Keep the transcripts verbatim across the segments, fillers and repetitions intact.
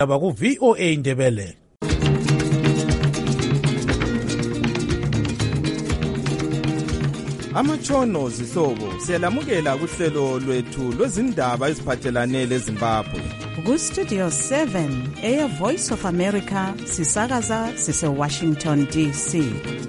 aba ku V O A Ndebele. Amatshono zihlobo siyalamukela kuhlelo lwethu lwezindaba eziphathelane leZimbabwe. Ku Studio seven eya Voice of America sisakaza sise Washington D C.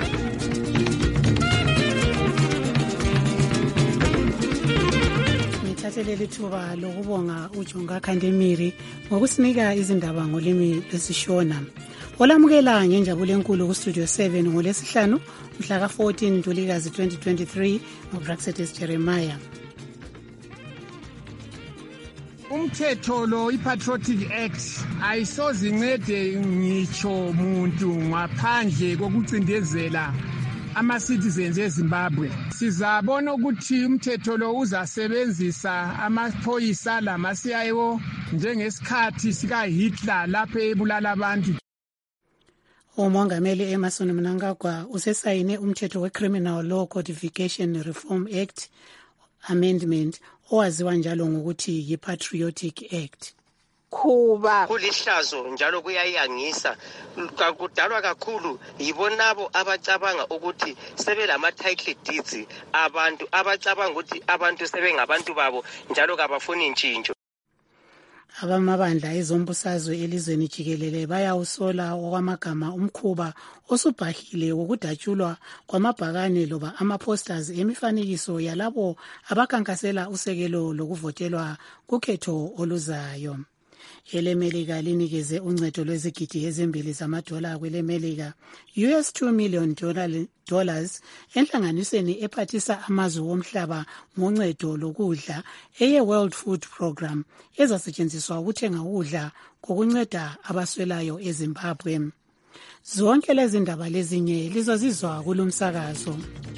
Ngithathelele ithuba lokubonga uJonga Khandemiri ngokusinika izindaba ngolimi lwesiShona. Olamukela ngenjabulo enkulu ku Studio seven ngolesihlanu mhla ka fourteen Ntulikazi twenty twenty-three ngoBraxetis Jeremiah. Umthetho lo iPatriotic Act ayisoze incede ngitsho umuntu ngaphandle kokucindezela ama-citizens eZimbabwe. Sizabona ukuthi umthetho lo uzasebenzisa amaphoyisa lama-C I O njengesikhathi sika-Hitler lapho ebulala abantu. Umongameli Emmerson Mnangagwa usesayine umthetho we-Criminal Law Codification Reform Act Amendment owaziwa njalo ngokuthi yi-Patriotic Act. Kuba kulihlazo njalo kuyayangisa kudalwa kakhulu yibonabo abacabanga ukuthi sebelama title deeds abantu abacabanga ukuthi abantu sebengabantu babo njalo kabafuni intshintsho. Abamabandla ezombusazwe elizweni jikelele bayawusola okwamagama umkhuba osubhahile wokudatshulwa kwamabhakane loba ama-posters emifanekiso yalabo abakankasela usekelo lokuvotelwa kukhetho oluzayo. EleMelika linikeze uncedo lwezigidi ezimbili zamadola kweleMelika U S two million dollars enhlanganisweni ephathisa amazwe womhlaba ngoncedo lokudla eye World Food Program ezasetshenziswa ukuthenga ukudla kokunceda abaswelayo eZimbabwe. Zonke lezi ndaba lezinye lizozizwa kulumsakazo.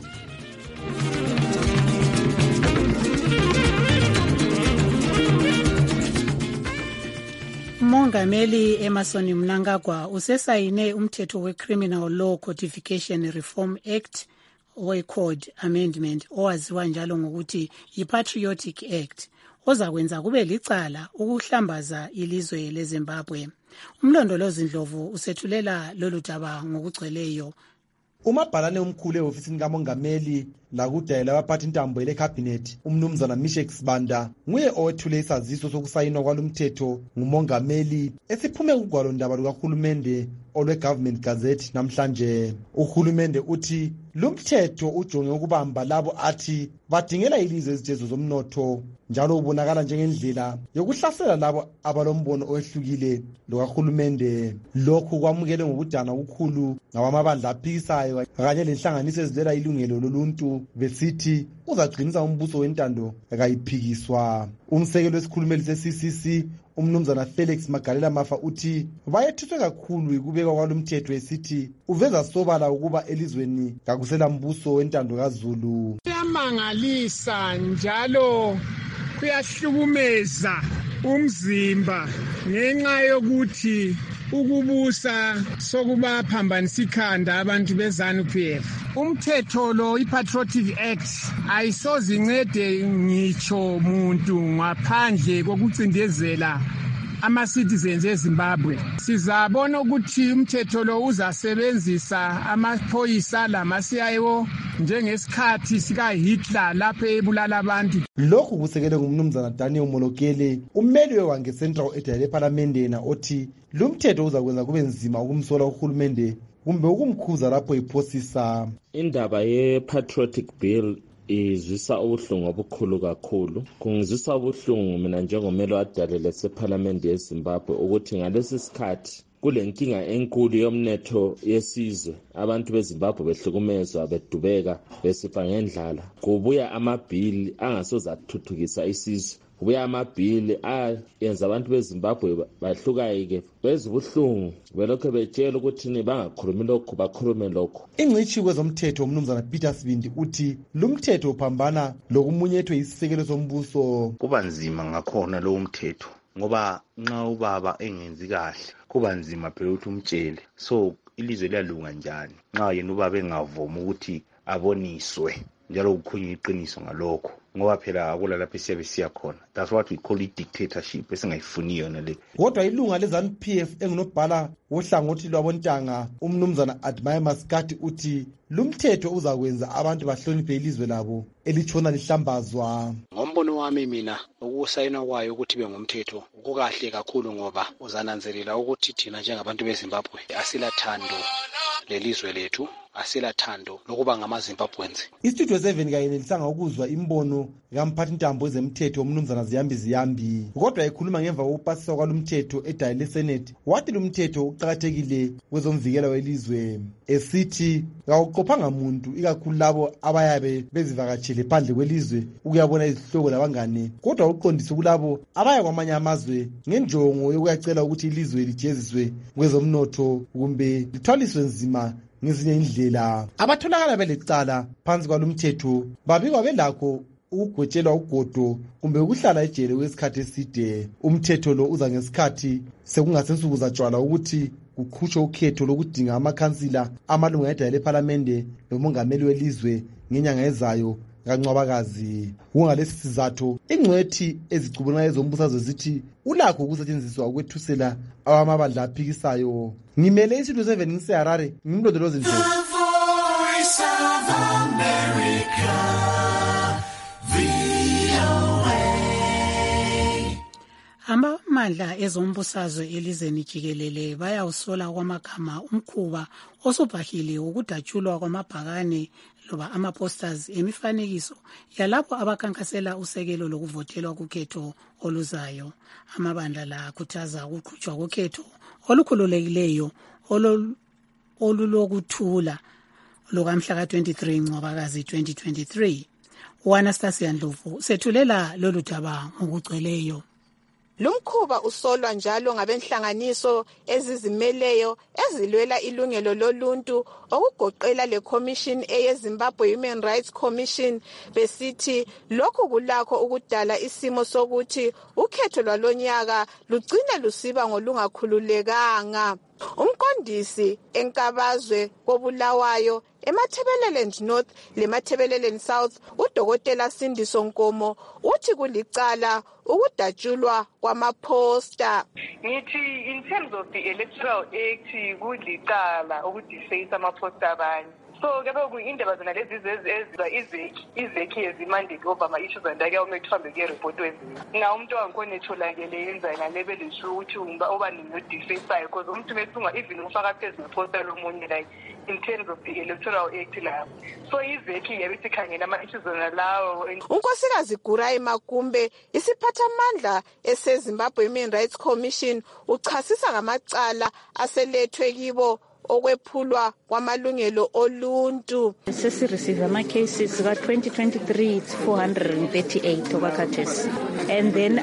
Umongameli Emmerson Mnangagwa usesayine umthetho we-Criminal Law Codification Reform Act we-Code Amendment owaziwa njalo ngokuthi yi-Patriotic Act ozakwenza kube licala ukuhlambaza ilizwe leZimbabwe. Umlondolozi Ndlovu usethulela lolu daba ngokugcweleyo. Umabhalane omkhulu ehofisini kamongameli lakudala abaphathi intambo lekhabhinethi umnumzana Mishek Sibanda nguye owethule isaziso sokusayinwa kwalomthetho ngumongameli esiphume kugwalo ndaba lukahulumende olwe-Government Gazette namhlanje. Uhulumende uthi lumthetho ujonge ukubamba labo athi badingela ilizwe izitezo zomnotho njalo ubonakala njengendlela yokuhlasela labo abalombono owehlukile lokahulumende. Lokhu kwamukele ngokudana okukhulu ngabamabandla aphikisayo kanye lenhlanganiso ezilwela ilungelo loluntu besithi uzagcinisa umbuso wentando akayiphikiswa. Umsekeli wesikhulumeli se-C C C umnumzana Felix Magalela Mafa uthi bayethuswe kakhulu ikubekwa kwalomthetho esithi uveza sobala ukuba elizweni kakusela mbuso wentando kaZulu. Kuyamangalisa njalo kuyahlukumeza umzimba ngenxa yokuthi ukubusa sokubaphambanisa ikhanda abantu beZANU P F. Umthetho lo iPatriotic Act ayisoze incede ngitsho umuntu ngaphandle kokucindezela ama-citizens eZimbabwe. Sizabona ukuthi umthetho lo uzasebenzisa amaphoyisa lama-C I O njengesikhathi sika-Hitler lapho ebulala abantu. Lokhu kusekelwe ngumnumzana Daniel Molokele ummeli wange-Central Area lePhalamende yena othi lumthetho uzakwenza kube nzima ukumsola uhulumende kumbe ukumkhuza lapho iphosisa. Indaba ye-Patriotic Bill izwisa ubuhlungu obukhulu kakhulu. Kungizwisa ubuhlungu mina njengomeli wadalele sephalamende yeZimbabwe ukuthi ngalesi sikhathi kule nkinga enkulu yomnetho yesizwe abantu beZimbabwe behlukumezwa bedubeka besifa ngendlala kubuya amabhili angasoze athuthukisa isizwe. Kubuya amabhili ayenza abantu beZimbabwe bahlukayike bezwe ubuhlungu belokho betshela ukuthi ni bangakhulumi lokho bakhulume lokho. Ingcitshi kwezomthetho umnumzana Peter Sibindi uthi lumthetho uphambana lokumunyethwe isisekelo sombuso. Kuba nzima ngakhona lo umthetho ngoba nxa ubaba engenzi kahle kuba nzima phela ukuthi umtshele. So ilizwe liyalunga njani nxa yena ubaba engavuma ukuthi aboniswe njalo kukhulunywe iqiniso ngalokho. ngoba phela akula lapho siyabe siya khona. That's what we call it dictatorship esingayifuniyo yona le. Kodwa ilunga leZANU P F engunobhala wohlangothi lwabontanga umnumzana Admire Maskati uthi lumthetho uzakwenza abantu bahloniphe ilizwe labo elitshona lihlambazwa. Ngombono wami mina ukusayina kwayo ukuthi bengumthetho kukahle kakhulu ngoba uzananzelela ukuthi thina njengabantu beZimbabwe asilathando lelizwe lethu, asilathando lokuba ngamaZimbabweans. Istudio seven kayenelisanga ukuzwa imbono kamphathi ntambo ezemthetho umnumzana Ziyambi Ziyambi. Kodwa ekhuluma ngemva kokupasiswa kwalumthetho edale leSenate wathi lumthetho uqhakathekile kwezomvikela welizwe esithi awuqophanga umuntu ikakhulu labo abayabe bezivakatshele phandle kwelizwe ukuyabona izihloko labangane, kodwa uqondise kulabo abaya kwamanye amazwe ngenjongo yokuyacela ukuthi ilizwe lijeziswe kwezomnotho kumbe lithwaliswe nzima ngezinye indlela. Abatholakala belecala phansi kwalumthetho babikwa belakho ukugwetshelwa ugodo kumbe ukuhlala ejele kwesikhathi eside. Umthetho lo uza ngesikhathi sekungasensuku zatshwala ukuthi kukhutshwe ukhetho lokudinga amakhansila amalunga edale leParliament lomongameli welizwe ngenyanga ezayo kaNcwabakazi. Kungalesi sizathu ingcwethi ezicubungula ezombusazwe zithi ulakho ukusetshenziswa ukwethusela awamabandla aphikisayo. Ngimele iStudio seven ngiseHarare, ngimlondolozi nje. Amandla ezombusazwe elizweni jikelele bayawusola kwamagama umkhuba osobhahile ukudatshulwa kwamabhakane loba ama-posters emifanekiso yalapho abakhankasela usekelo lokuvotelwa kukhetho oluzayo. Amabandla la akhuthaza ukuqhutshwa kokhetho olukhululekileyo olulokuthula lukamhla ka twenty-three Ncwabakazi twenty twenty-three. U-Anastasia Ndlovu sethulela lolu daba ngokugcweleyo. Lumkhuba usolwa njalo ngabenhlanganiso ezizimeleyo ezilwela ilungelo loluntu okugoqela le Commission eyeZimbabwe Human Rights Commission besithi lokhu kulakho ukudala isimo sokuthi ukhetho lwalonyaka lugcine lusiba ngolungakhululekanga. Umqondisi enkabazwe kobulawayo eMathebeleland North leMathebeleland South uDokotela Sindiso Nkomo uthi kulicala ukudatshulwa kwamaphosta. Ngithi in terms of the Electoral Act kulicala ukudeface amaphosta abanye. So kebe kuyindaba zona lezi ezizwa izeki izeki ezimandate over ama issues andake awumethwambe ke report wenzini. Nga umuntu wangikhona etholakele yenza ngalebe lesho ukuthi umba oba no defense because umuntu mesunga even ufaka phezulu posta lomunye like in terms of the Electoral Act la. So izeki yabithi khangela ama issues zona lawo. Unkosikazi Gurai Makumbe isiphathamandla eseZimbabwe Human Rights Commission uchasisa ngamacala aselethwe kibo okwephulwa kwamalungelo oluntu. Sesi receive ama cases ka twenty twenty-three it's four hundred thirty-eight overcases, and then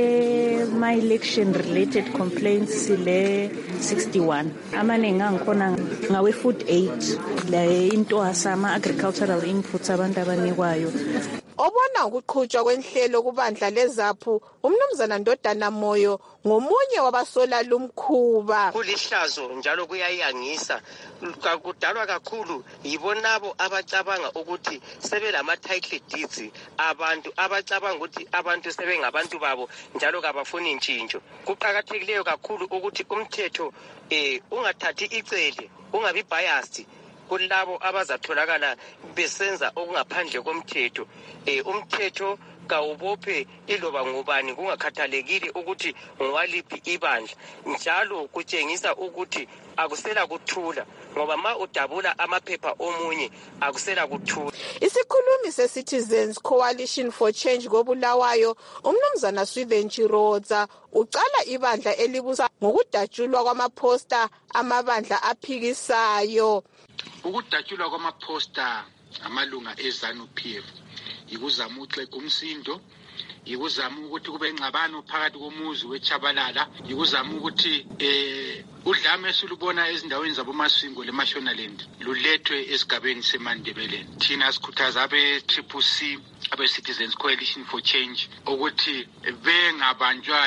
our my election related complaints le sixty-one. Amaningi angikhona ngawe food aid le into asama agricultural inputs abantu abanikwayo. Obona ukuqhutshwa kwenhlelo kubandla lezaphu umnumzana Ndodana Moyo ngomunye wabasola lumkhuba. Kulihlazo njalo kuyayangisa kudalwa kakhulu yibonabo abacabanga ukuthi sebelama title deeds abantu abacabanga ukuthi abantu sebengabantu babo njalo kabafuni intshintsho. Kuqhakathekileyo kakhulu ukuthi umthetho eh ungathathi icele ungabi biased kulabo abazatholakala besenza okungaphandle komthetho. Eh umthetho kawubophe iloba ngubani kungakhathalekile ukuthi ngwaliphi ibandla, njalo kutshengisa ukuthi akusela kuthula ngoba ma udabula amaphepha omunye akusela kuthula. Isikhulumi se-Citizens Coalition for Change kobulawayo umnumzana Swithen Chirodza ucala ibandla elibusa ngokudatshulwa kwamaphosta amabandla aphikisayo. Ukudatshulwa kwamaphosta amalunga eZANU P F ikuzama uxega umsindo, ikuzama ukuthi kube ngxabano phakathi komuzi weChabalala, ikuzama ukuthi eh udlame esulubona ezindaweni zaboMasingo leMashonaland lulethwe esigabeni seMandebeleni. Thina sikhuthaza abe Triple C abe Citizens Coalition for Change ukuthi bengabanjwa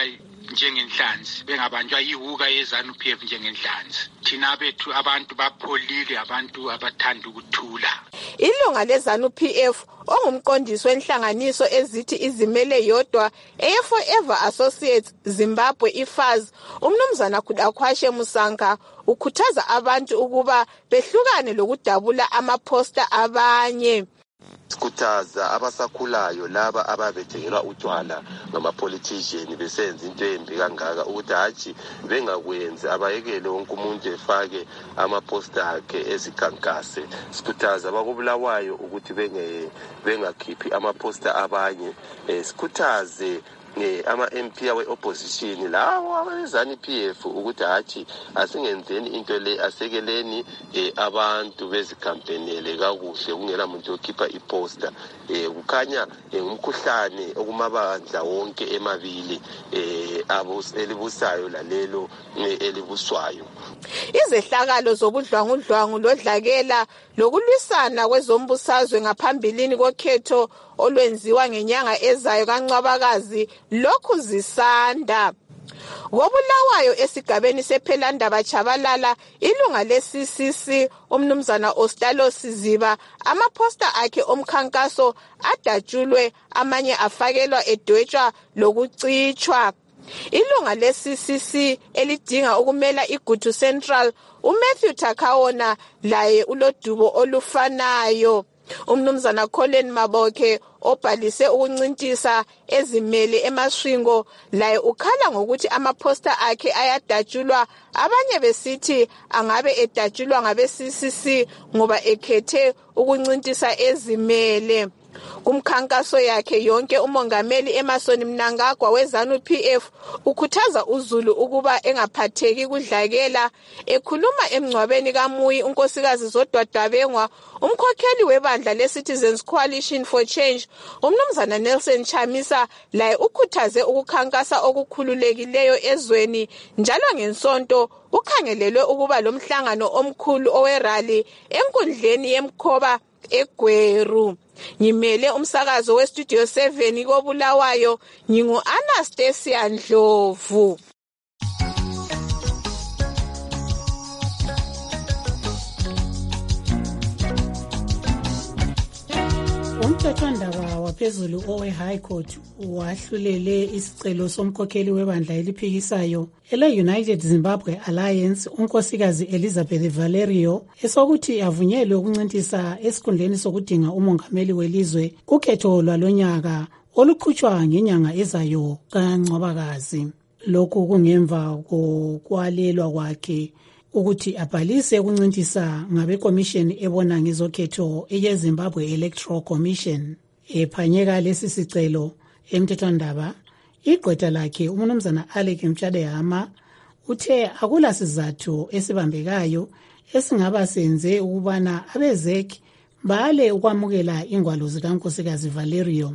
njengenhlanzi bengabanjwa yihuka yezanu P F njengenhlanzi. Thina bethu abantu bapholile, abantu abathanda ukuthula. Ilunga lezanu P F ongumqondisi wenhlanganiso ezithi izimele yodwa eye Forever Associates Zimbabwe I F A Z, umnumzana Khudakhwashe Musanka ukhuthaza abantu ukuba behlukane lokudabula amaposter abanye. Sikhuthaza abasakhulayo laba ababethengelwa utshwala ngama-politician besenza into embi kangaka ukuthi hatshi bengakwenzi, abayekele wonke umuntu efake amaposter akhe ezikhankase. Sikhuthaza abakubulawayo ukuthi bengakhiphi amaposter abanye. Sikhuthaze ama-M P awe-opposition lawo abezanu P F ukuthi hatshi asingenzeni into le, asekeleni abantu bezikhampenele kakuhle kungela muntu okhipha iposter. Kukhanya ngumkhuhlane okumabandla wonke emabili elibusayo lalelo elibuswayo. Izehlakalo zobudlwangudlwangu lodlakela lokulwisana kwezombusazwe ngaphambilini kokhetho olwenziwa ngenyanga ezayo kaNcwabakazi lokhu zisanda. Ngobulawayo esigabeni sephelandaba Chabalala, ilunga le-C C C umnumzana Ostalo Siziba amaposter akhe omkhankaso adatshulwe, amanye afakelwa edwetshwa lokucitshwa. Ilunga le-C C C elidinga ukumela iGutu Central uMatthew Takawona laye ulodubo olufanayo. Umnumzana Colin Mabokhe obhalise ukuncintisa ezimele emaswingo laye ukhala ngokuthi amaposter akhe ayadatshulwa, abanye besithi angabe edatshulwa ngabe-C C C ngoba ekhethe ukuncintisa ezimele. Kumkhankaso yakhe yonke umongameli Emerson Mnangagwa wezanu P F ukhuthaza uZulu ukuba engaphatheki kudlakela. Ekhuluma emngcwabeni kaMuyi unkosikazi Zodwadwabengwa, umkhokheli webandla le-Citizens Coalition for Change umnumzana Nelson Chamisa laye ukhuthaze ukukhankasa okukhululekileyo ezweni njalo ngensonto ukhangelelwe ukuba lomhlangano omkhulu owerali enkundleni yemkhoba eGweru. Ngimele umsakazo weStudio seven koBulawayo, ngingu Anastasia Ndlovu. Umthethwandaba waphezulu owe-High Court wahlulele isicelo somkhokheli webandla eliphikisayo ele-United Zimbabwe Alliance unkosikazi Elizabeth Valerio esokuthi avunyelwe ukuncintisa esikhundleni sokudinga umongameli welizwe kukhetho lwalonyaka oluqhutshwa ngenyanga ezayo kaNcwabakazi. Lokhu kungemva kokwalelwa kwakhe ukuthi abhalise ukuncintisa ngabekomishini ebona ngezokhetho eyeZimbabwe Electoral Commission. Ephanyeka lesi sicelo emthethwandaba, igqwetha lakhe umnumzana Alec Mtshadehama uthe akula sizathu esibambekayo esingaba senze ukubana abezek bale ukwamukela ingwalo zikankosikazi Valerio.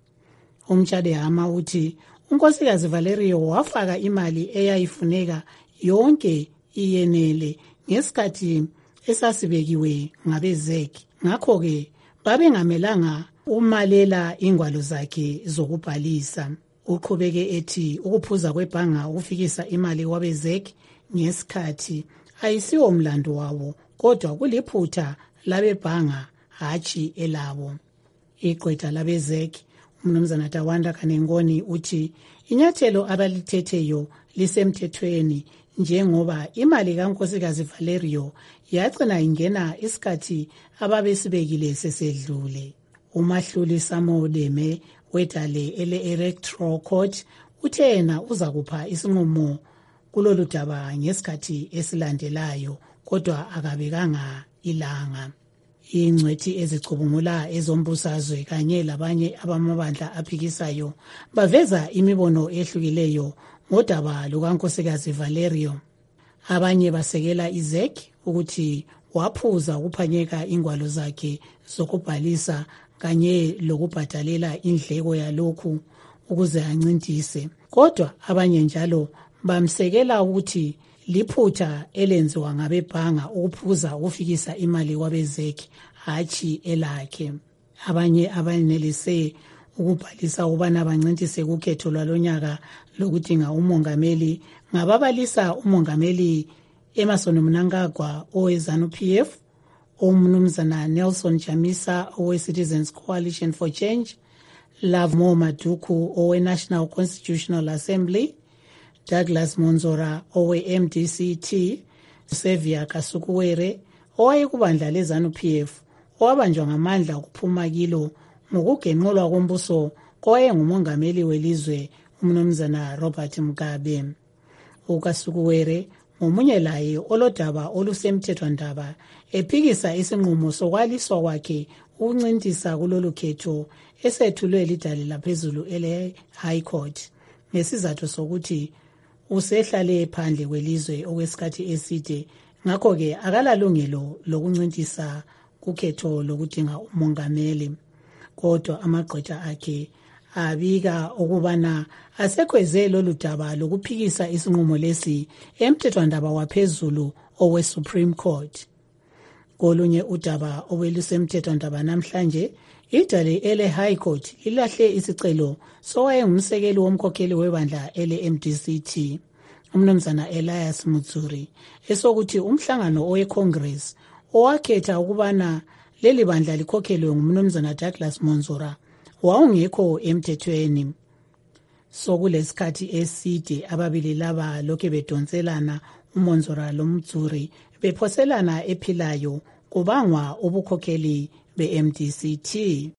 Umtshadehama uthi unkosikazi Valerio wafaka imali eyayifuneka yonke iyenele ngesikhathi esasibekiwe ngabezek, ngakho-ke babengamelanga umalela ingwalo zakhe zokubhalisa. Uqhubeke ethi ukuphuza kwebhanga ukufikisa imali kwabezek ngesikhathi ayisiwo mlando wawo, kodwa kuliphutha labebhanga hatshi elabo. Igqwetha labezek umnumzana Tawanda Kanengoni uthi inyathelo abalithetheyo lisemthethweni njengoba imali kankosikazi Valerio yagcina ingena isikhathi ababesibekile sesedlule. Umahluli Samodeme wedale ele-Electoral Court uthe yena uza kupha isinqumo kulolu daba ngesikhathi esilandelayo, kodwa akabekanga ilanga. Ingcwethi ezicubungula ezombusazwe kanye labanye abamabandla aphikisayo baveza imibono ehlukileyo ngodaba lukankosikazi Valerio. Abanye basekela izek ukuthi waphuza ukuphanyeka ingwalo zakhe zokubhalisa kanye lokubhadalela indleko yalokhu ukuze ancintise, kodwa abanye njalo bamsekela ukuthi liphutha elenziwa ngabebhanga ukuphuza ukufikisa imali kwabezek hatshi elakhe. Abanye abanelise ukubhalisa ubana bancintise kukhetho lwalonyaka lokudinga umongameli ngababalisa umongameli Emmerson Mnangagwa owe-ZANU-P F, umnumzana Nelson Chamisa owe-Citizens Coalition for Change, Lovemore Maduku owe-National Constitutional Assembly, Douglas Monzora owe-M D C T, Xavier Kasukuwere owayekubandla le-ZANU-P F owabanjwa ngamandla ukuphuma kilo ngokugenqolwa kombuso kowayengumongameli welizwe umnumzana Robert Mugabe. uKasukuwere ngomunye laye olodaba olusemthethwandaba ephikisa isinqumo sokwaliswa kwakhe ukuncintisa kulolu khetho esethulwe lidale laphezulu ele High Court ngesizathu sokuthi usehlale phandle kwelizwe okwesikhathi eside, ngakho ke akalalungelo lokuncintisa kukhetho lokudinga umongameli. Kodwa amagqwetha akhe abika ukubana asekweze lolu daba lokuphikisa isinqumo lesi emthethwandaba waphezulu owe Supreme Court. Kolunye udaba obelusemthethwandaba namhlanje, idale ele High Court lilahle isicelo sowayengumsekeli womkhokheli webandla ele M D C T umnumzana Elias Mutsuri esokuthi umhlangano owe Congress owakhetha ukubana leli bandla likhokhelwe ngumnumzana Douglas Monzora wawungekho emthethweni. Sokulesikhathi eside ababili laba lokhe bedonselana, uMonzora loMtsuri bephoselana ephilayo kubangwa ubukhokheli be-M D C T.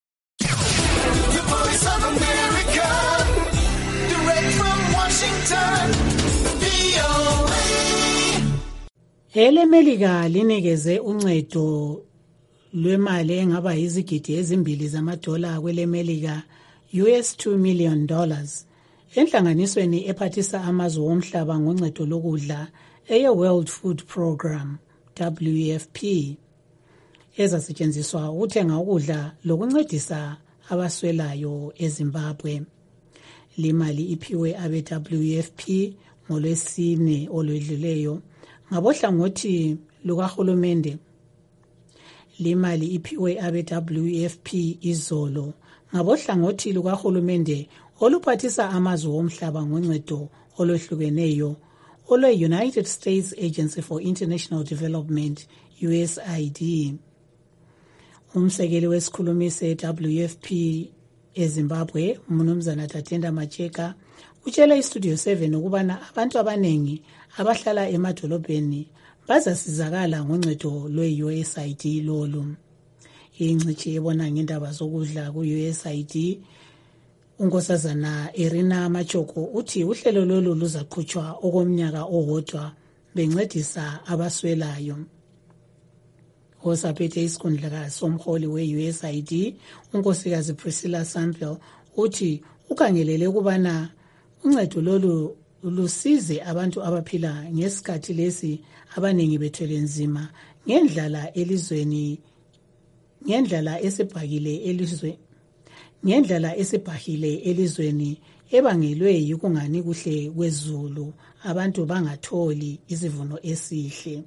Ele Melika linikeze uncedo lwemali engaba yizigidi ezimbili zamadola kwele Melika U S two million dollars enhlanganisweni ephathisa amazwe omhlaba ngoncedo lokudla eye World Food Program W F P ezasetshenziswa ukuthenga ukudla lokuncedisa abaswelayo eZimbabwe. Limali iphiwe abe W F P ngolwesine olwedluleyo ngabohlangothi lukahulumende. Limali iphiwe abe W F P izolo ngabohlangothi lukahulumende oluphathisa amazwe omhlaba ngoncedo olwehlukeneyo olwe-United States Agency for International Development U S A I D. Umsekeli wesikhulumi se-W F P eZimbabwe umnumzana Tatenda Macheka utshela iStudio seven ukubana abantu abanengi abahlala emadolobheni bazasizakala ngoncedo lwe-U S A I D lolu. Ingcithi ebona ngendaba zokudla ku-U S A I D unkosazana Irina Machoko uthi uhlelo lolu luzaqhutshwa okomnyaka owodwa bencedisa abaswelayo. Osaphethe isikhundla somholi we-U S A I D unkosikazi Priscilla Sample uthi ukhangelele ukubana uncedo lolu lusize abantu abaphila ngesikhathi lesi abaningi bethwele nzima ngendlala elizweni ngendlala esibhakile elizwe ngendlala esibhahile elizweni ebangelwe yikungani kuhle kwezulu abantu bangatholi isivuno esihle.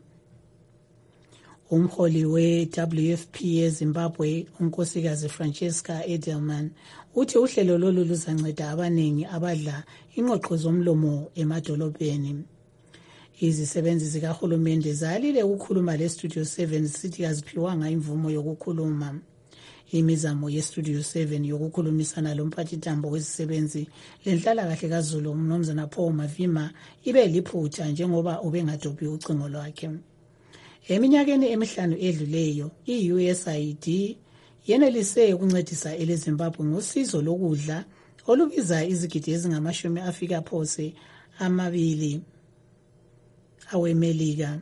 Umholi we-W F P eZimbabwe unkosikazi Francesca Edelman uthi uhlelo lolu luzanceda abaningi abadla ingqoqo zomlomo emadolobheni. Izisebenzi zikahulumende zalile ukukhuluma leStudio seven sithi aziphiwanga imvumo yokukhuluma. Imizamo yeStudio seven yokukhulumisana lomphathintambo wezisebenzi lenhlalakahle kaZulu umnumzana Paul Mavima ibe liphutha njengoba ubengadobhi ucingo lwakhe. Eminyakeni emihlanu edluleyo, i-U S A I D yenelise ukuncedisa eleZimbabwe ngosizo lokudla olubiza izigidi ezingamashumi afika phose amabili awemelika.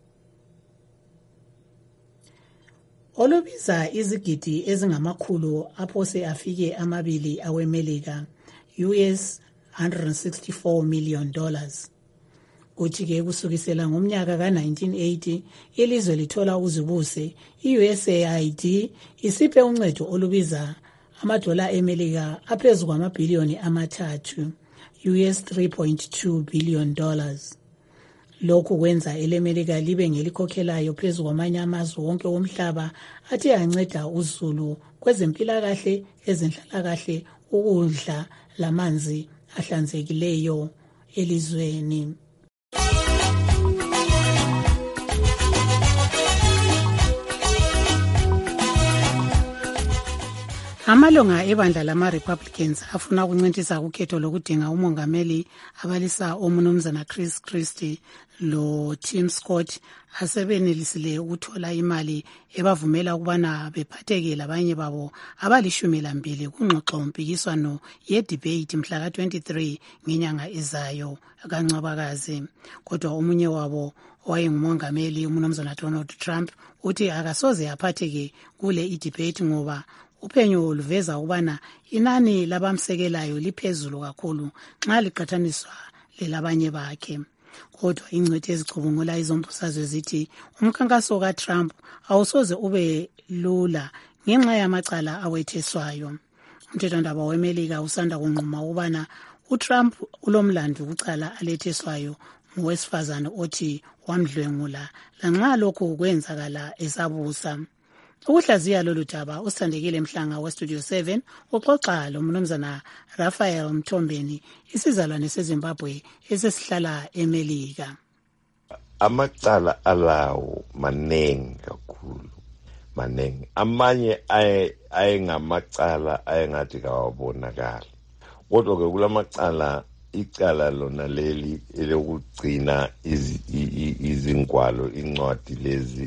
Olubiza izigidi ezingamakhulu aphose afike amabili awemelika, U S one hundred sixty-four million dollars. Kuthi ke kusukisela ngomnyaka ka nineteen eighty ilizwe lithola uzibuse, i-U S A I D isiphe uncedo olubiza amadola emelika aphezu kwamabhiliyoni amathathu, U S three point two billion dollars. lokhu kwenza elemelika libe ngelikhokhelayo phezu kwamanye amazwe wonke womhlaba athi anceda uzulu kwezempilakahle, ezenhlalakahle, ukudla lamanzi ahlanzekileyo elizweni. Amalunga ebandla lama-Republicans afuna ukuncintisa ukhetho lokudinga umongameli abalisa omnumzana Chris Christie lo Tim Scott asebenelisile ukuthola imali ebavumela ukubana bephatheke labanye babo abalishumi lambili kungxoxo mpikiswano ye-debate mhla ka twenty-three ngenyanga ezayo kaNcwabakazi. Kodwa omunye wabo owayengumongameli umnumzana Donald Trump uthi akasoze aphatheke kule i-debate ngoba uphenyo luveza ukubana inani labamsekelayo liphezulu kakhulu nxa liqhathaniswa lelabanye bakhe. Kodwa ingcwethi ezicubungula izombusazwe zithi umkhankaso kaTrump awusoze ube lula ngenxa yamacala awetheswayo. Umthethwandaba weMelika usanda kunquma ukubana uTrump ulomlando kucala aletheswayo ngowesifazane othi wamdlwengula lanxa lokhu kwenzakala esabusa. Ukuhlaziya lolu daba usithandekile Mhlanga weStudio seven uxoxa lo mnumzana Raphael Mthombeni isizalwane seZimbabwe esesihlala eMelika. Amacala alawo manengi kakhulu, manengi. Amanye ayengamacala ayengathi kawabonakala. Kodwa ke kulamacala icala lona leli elokugcina izingwalo incwadi lezi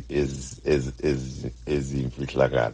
ezimfihlakalo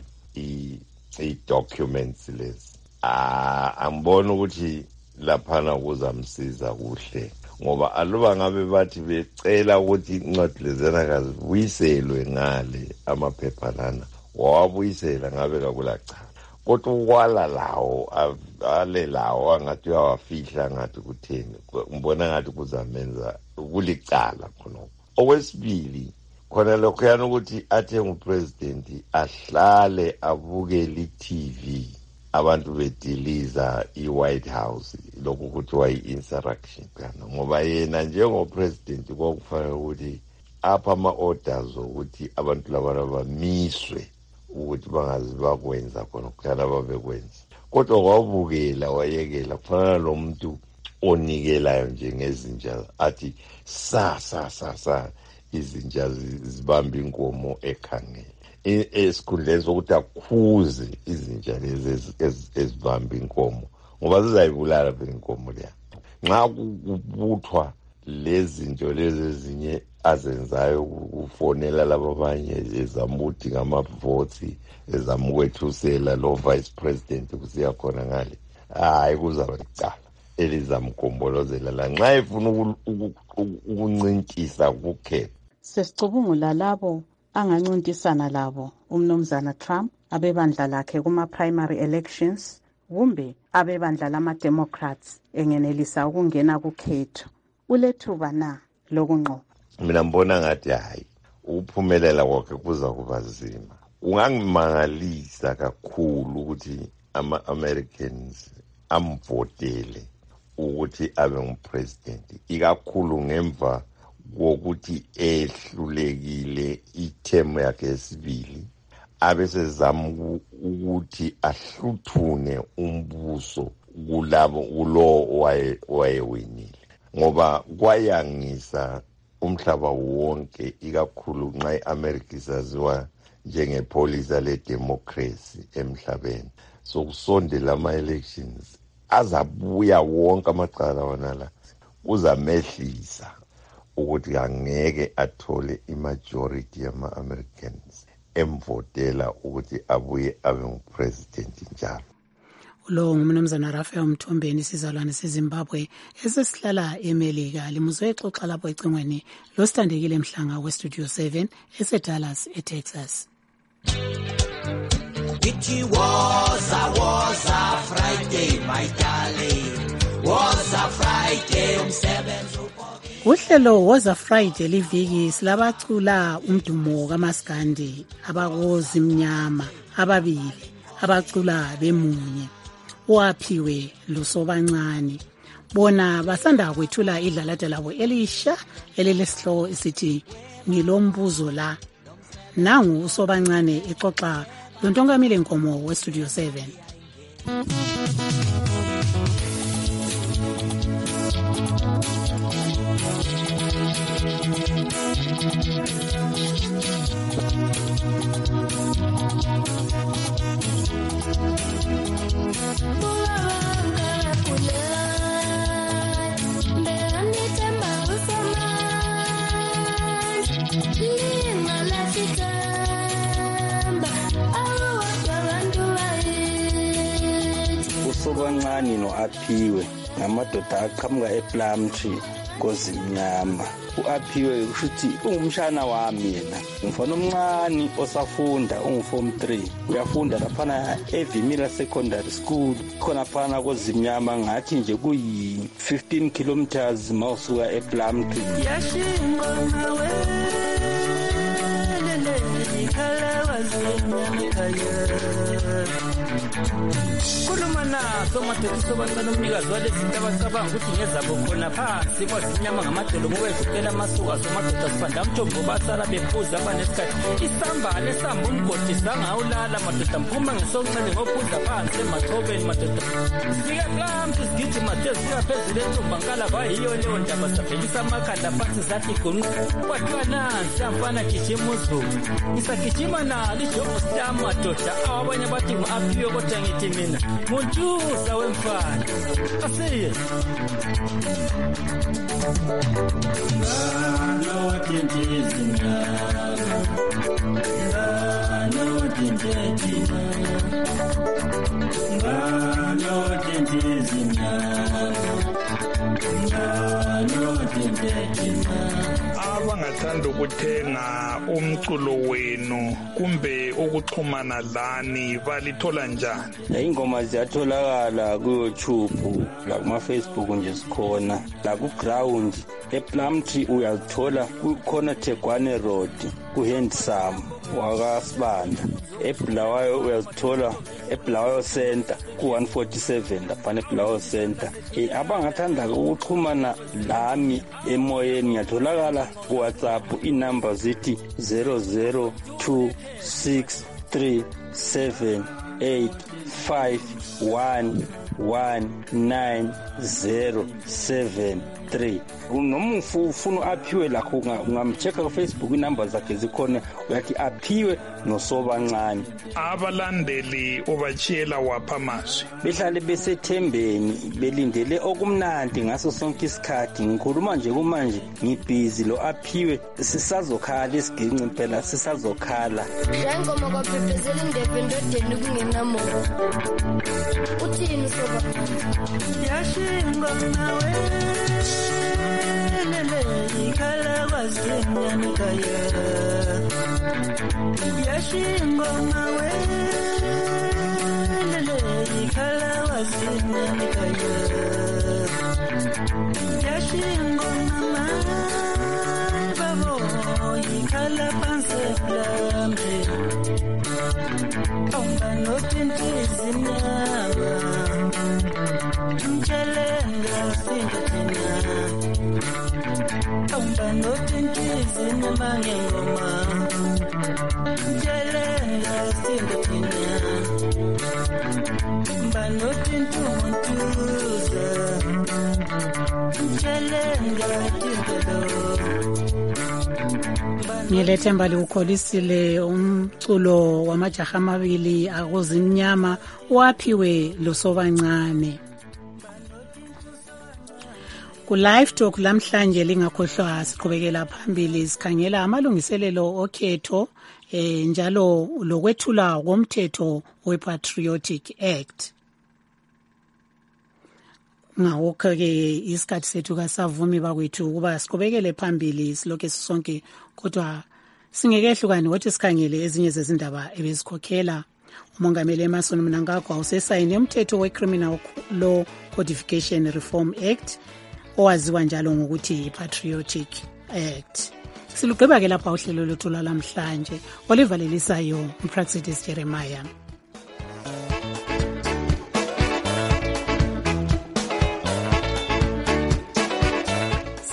i-documents lezi. Ah, angibona ukuthi laphana kuzamsiza kuhle ngoba aluba ngabe bathi becela ukuthi incwadi lezana kazibuyiselwe ngale amaphepha lana wawabuyisela ngabe kakulacala. Kodwa ukwala lawo ale lawo angathi uyawafihla ngathi kutheni ngibona ngathi kuzamenza kulicala khonoko. Okwesibili khona lokho yana ukuthi athe ngupresident ahlale abukele i-T V abantu bediliza i-White House lokhu kuthiwa i-insurrection kana ngoba yena njengopresident kwakufanele ukuthi apha ama-orders ukuthi abantu laba bamiswe ukuthi bangazi bakwenza khona kukhana babekwenza. Kodwa kwabukela wayekela kufanele lo muntu onikelayo nje ngezinja athi sa sa sa sa izinja zibamba inkomo ekhangele esikhundleni sokuthi akhuze izinja lezi ezibamba inkomo ngoba zizayibulala phela inkomo leya. Nxa kubuthwa lezi zinto lezi ezinye azenzayo ukufonela laba abanye ezamuthi ngama-votes ezamukwethusela lo vice president kusiya khona ngale, hayi kuzaba licala elizamgombolozela la nxa efuna ukuncintisa kukhetho. Sesicubungula labo angancintisana labo umnumzana Trump abebandla lakhe kuma-primary elections kumbe abebandla lama-Democrats engenelisa ukungena kukhetho. Ulethuba na lokunqoba? Mina mbona ngathi hayi ukuphumelela kwakhe kuza kuba nzima. Ungangimangalisa kakhulu ukuthi ama-Americans amvotele ukuthi abe ngupresident, ikakhulu ngemva kokuthi ehlulekile ithemu yakhe yesibili abesezama ukuthi ahluthune umbuso kulabo kulo wayewinile ngoba kwayangisa umhlaba wonke ikakhulu nxa iAmerica isaziwa njengepolisa ledemocracy emhlabeni. So kusondela ama-elections azabuya wonke amacala wonala uzamehlisa ukuthi angeke athole imajority yama-Americans emvotela ukuthi abuye abe ngupresident njalo. Lo ngumnumzana Raphael Mthombeni isizalwane seZimbabwe esesihlala eMelika limuzwe exoxa lapho ecingweni losithandekile Mhlanga weStudio seven eseDallas eTexas. It was a was a Friday my darling, was a Friday umsebenzi. Uhlelo woza Friday liviki silabacula umdumo kaMaskandi abakozimnyama ababili abacula bemunye. Waphiwe lusobancane bona basanda kwethula idlalada labo elisha elilesihloko isithi ngilombuzo la. Nangu uSobancane exoxa loNtongamile Nkomo weStudio seven. Usobancane no-Aphiwe ngamadoda aqhamuka ePlumtree kozimnyama. U-Aphiwe kushuthi ungumshana wami yena, umfana omncane osafunda ungu-form three, uyafunda laphana eVimila Secondary School khona phana kozimnyama, ngathi nje kuyi fifteen kilometers mawusuka ePlumtree. Kulumana somadoda Sobancane umnikazi walezinto abacabanga ukuthi ngezabo khona phansi kwazinyama ngamadolo ngokwedlukela amasuka somadoda sifanda mthombo basala bephuza abanesikhathi isambane esamba umgodi sangawulala madoda mphuma ngesoncane ngophuza phansi emathobeni madoda sifika Plumtree sigijima sifika phezulu entombankala bayiyo leyo ndaba saphelisa amakhanda phansi zathi gonu kwathiwa nansi amfana gijima uzulu ngisagijima nalo ijobo sitama madoda abanye bathi ngu-Aphiwe kodwa ngithi mina muntuza wemfana asiye ngalo tintizina ngalo tintetina ngalo tintizina ngalo tintetina. Abangathanda ukuthenga umculo wenu kumbe ukuxhumana lani balithola njani? Ingoma ziyatholakala ku-YouTube la kuma-Facebook nje sikhona, la ku-Ground ePlumtree uyazithola kukhona Tegwane Road ku-Handsome wakasibanda. eBulawayo uyazithola eBulawayo Center ku-one forty-seven laphana eBulawayo Center. E, abangathanda ukuxhumana lami emoyeni ngiyatholakala ku-WhatsApp, inamba zithi zero zero two six three seven eight five one one nine zero seven three. Noma ufuna u-Aphiwe lakho ungamcheka ku-Facebook, inamba zakhe zikhona, uyathi Aphiwe noSobancane. Abalandeli ubachiyela wapha amazwi? Behlale besethembeni belindele okumnandi ngaso sonke isikhathi. Ngikhuluma nje kumanje ngibhizi lo Aphiwe, sisazokhala isiginci phela sisazokhala. Njengoma kwaphephezela indebe endodeni kungenamo. Uthini Sobancane? Yashingwa nawe lele ikhala kwazinyani kaya. Yashingwa nawe lele ikhala kwazinyani kaya. Yashingwa mama babo ikhala panse Plumtree. Omba notintizi nyama mchelenga singatina. Omba notintizi nyama ngengoma mchelenga singatina. Omba notintu montuza mchelenga tintelo. Ngilethemba liwukholisile umculo wamajaha amabili akozimnyama uAphiwe loSobancane. Ku live talk lamhlanje lingakhohlwa siqhubekela phambili sikhangela amalungiselelo okhetho eh njalo lokwethula komthetho wePatriotic Act. Ngawokho-ke isikhathi sethu kasavumi bakwethu ukuba siqhubekele phambili silokho sisonke, kodwa singekehlukani ukuthi sikhangele ezinye zezindaba ebezikhokhela. Umongameli Emmerson Mnangagwa usesayine umthetho we-Criminal Law Codification Reform Act owaziwa njalo ngokuthi Patriotic Act. Silugqiba-ke lapha uhlelo lwethu lamhlanje olivalelisayo uPraxidis Jeremiah.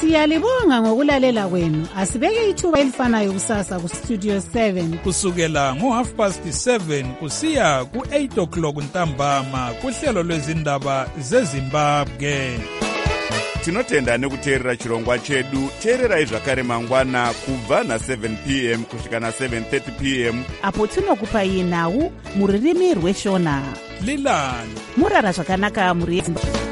Siyalibonga ngokulalela kwenu. Asibeke ithuba elifanayo kusasa ku Studio seven kusukela ngo half past seven kusiya ku eight o'clock ntambama kuhlelo lwezindaba zeZimbabwe. Tinotenda nekuteerera chirongwa chedu. Teererai zvakare mangwana kubva na seven p m kusvika na seven thirty p m apo tinokupai nhau muririmi rweshona. Lilani murara zvakanaka muri Zimbabwe.